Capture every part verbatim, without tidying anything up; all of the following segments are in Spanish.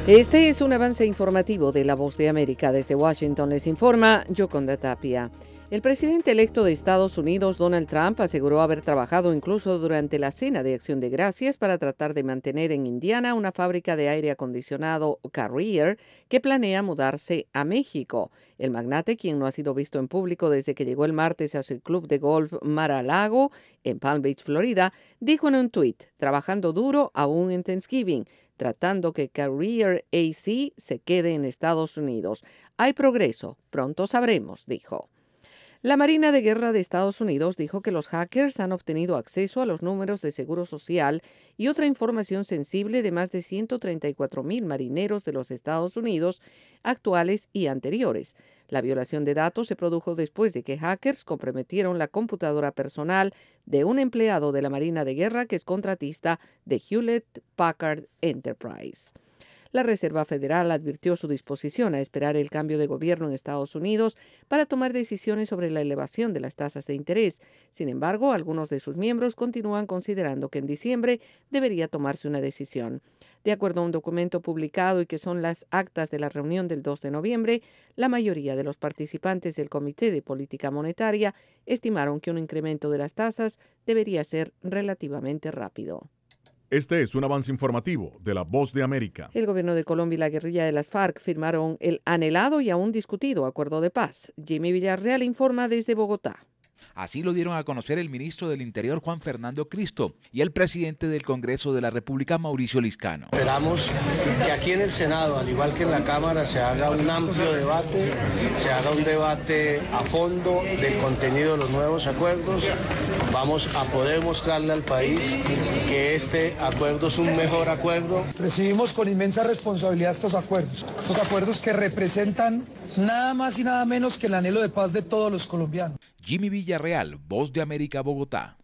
Este es un avance informativo de La Voz de América. Desde Washington les informa Yoconda Tapia. El presidente electo de Estados Unidos, Donald Trump, aseguró haber trabajado incluso durante la cena de Acción de Gracias para tratar de mantener en Indiana una fábrica de aire acondicionado Carrier que planea mudarse a México. El magnate, quien no ha sido visto en público desde que llegó el martes a su club de golf Mar-a-Lago en Palm Beach, Florida, dijo en un tuit, trabajando duro aún en Thanksgiving, tratando que Carrier A C se quede en Estados Unidos. Hay progreso, pronto sabremos, dijo. La Marina de Guerra de Estados Unidos dijo que los hackers han obtenido acceso a los números de seguro social y otra información sensible de más de ciento treinta y cuatro mil marineros de los Estados Unidos actuales y anteriores. La violación de datos se produjo después de que hackers comprometieron la computadora personal de un empleado de la Marina de Guerra que es contratista de Hewlett Packard Enterprise. La Reserva Federal advirtió su disposición a esperar el cambio de gobierno en Estados Unidos para tomar decisiones sobre la elevación de las tasas de interés. Sin embargo, algunos de sus miembros continúan considerando que en diciembre debería tomarse una decisión. De acuerdo a un documento publicado y que son las actas de la reunión del dos de noviembre, la mayoría de los participantes del Comité de Política Monetaria estimaron que un incremento de las tasas debería ser relativamente rápido. Este es un avance informativo de La Voz de América. El gobierno de Colombia y la guerrilla de las FARC firmaron el anhelado y aún discutido acuerdo de paz. Jimmy Villarreal informa desde Bogotá. Así lo dieron a conocer el ministro del Interior, Juan Fernando Cristo, y el presidente del Congreso de la República, Mauricio Liscano. Esperamos que aquí en el Senado, al igual que en la Cámara, se haga un amplio debate, se haga un debate a fondo del contenido de los nuevos acuerdos. Vamos a poder mostrarle al país que este acuerdo es un mejor acuerdo. Recibimos con inmensa responsabilidad estos acuerdos, estos acuerdos que representan nada más y nada menos que el anhelo de paz de todos los colombianos. Jimmy Villarreal, Voz de América, Bogotá.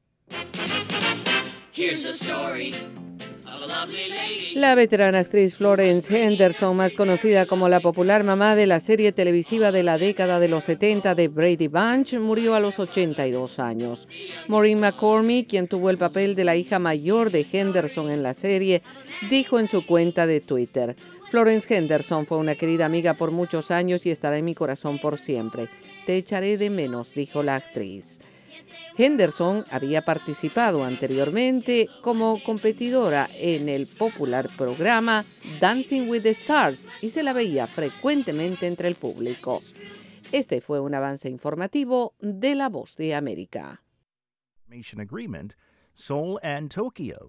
La veterana actriz Florence Henderson, más conocida como la popular mamá de la serie televisiva de la década de los setenta de Brady Bunch, murió a los ochenta y dos años. Maureen McCormick, quien tuvo el papel de la hija mayor de Henderson en la serie, dijo en su cuenta de Twitter: Florence Henderson fue una querida amiga por muchos años y estará en mi corazón por siempre. Te echaré de menos, dijo la actriz. Henderson había participado anteriormente como competidora en el popular programa Dancing with the Stars y se la veía frecuentemente entre el público. Este fue un avance informativo de La Voz de América. Agreement, Seoul and Tokyo